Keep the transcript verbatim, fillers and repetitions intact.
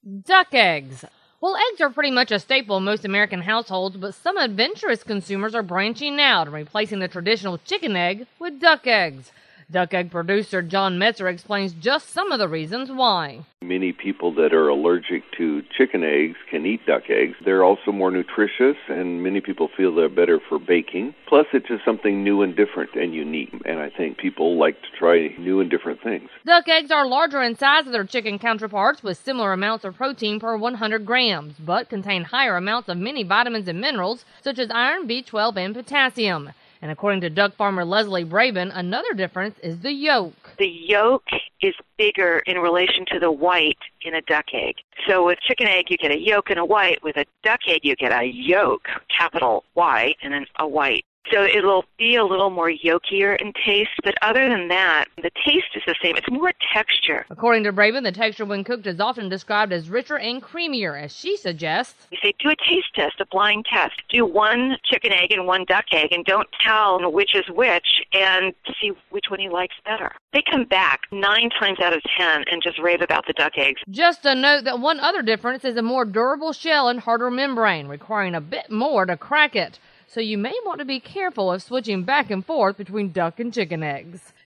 Duck eggs. Well, eggs are pretty much a staple in most American households, but some adventurous consumers are branching out and replacing the traditional chicken egg with duck eggs. Duck egg producer John Metzer explains just some of the reasons why. Many people that are allergic to chicken eggs can eat duck eggs. They're also more nutritious, and many people feel they're better for baking. Plus, it's just something new and different and unique, and I think people like to try new and different things. Duck eggs are larger in size than their chicken counterparts, with similar amounts of protein per one hundred grams, but contain higher amounts of many vitamins and minerals, such as iron, B twelve, and potassium. And according to duck farmer Leslie Braben, another difference is the yolk. The yolk is bigger in relation to the white in a duck egg. So with chicken egg, you get a yolk and a white. With a duck egg, you get a yolk, capital Y, and then a white. So it'll be a little more yolkier in taste, but other than that, the taste is the same. It's more texture. According to Braben, the texture when cooked is often described as richer and creamier, as she suggests. You say, do a taste test, a blind test. Do one chicken egg and one duck egg, and don't tell which is which, and see which one he likes better. They come back nine times out of ten and just rave about the duck eggs. Just a note that one other difference is a more durable shell and harder membrane, requiring a bit more to crack it. So you may want to be careful of switching back and forth between duck and chicken eggs.